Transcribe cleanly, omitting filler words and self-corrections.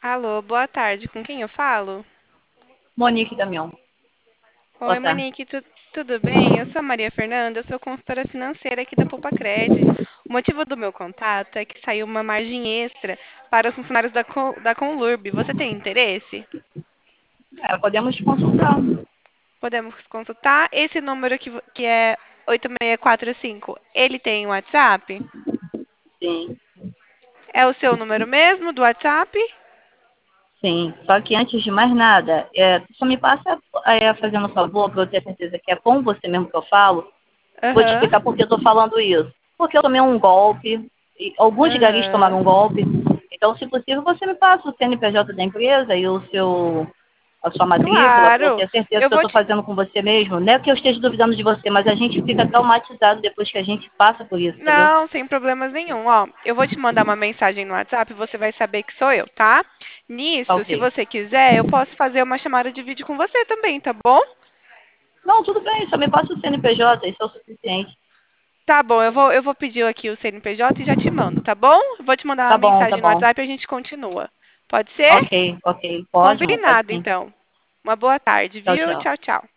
Alô, boa tarde. Com quem eu falo? Monique Damião. Boa Oi, tarde. Monique, tudo bem? Eu sou a Maria Fernanda, eu sou consultora financeira aqui da Poupa-Cred. O motivo do meu contato é que saiu uma margem extra para os funcionários da Conlurb. Você tem interesse? Podemos consultar. Podemos consultar. Esse número que é 8645, ele tem WhatsApp? Sim, É o seu número mesmo, do WhatsApp? sim. Só que antes de mais nada, só me passa fazendo um favor, para eu ter certeza que é com você mesmo que eu falo. Vou te Aham, explicar por que eu estou falando isso. Porque eu tomei um golpe, e alguns garis aham. tomaram um golpe. Então, se possível, você me passa o CNPJ da empresa e a sua matrícula, para eu Claro. ter certeza Eu que eu vou estou te, fazendo com você mesmo. Não é que eu esteja duvidando de você, mas a gente fica traumatizado depois que a gente passa por isso, entendeu? Não, sem problemas nenhum. Ó, eu vou te mandar uma mensagem no WhatsApp e você vai saber que sou eu, tá? Tá Nisso, se ok. você quiser, eu posso fazer uma chamada de vídeo com você também, tá bom? Não, tudo bem, só me passa o CNPJ, isso é o suficiente. Tá bom, eu vou pedir aqui o CNPJ e já te mando, tá bom? Eu vou te mandar uma Tá bom, tá mensagem no bom. WhatsApp e a gente continua. Pode ser? Ok, ok. Pode, pode Combinado, sim. então. Uma boa tarde, Tchau, viu? tchau. Tchau, tchau.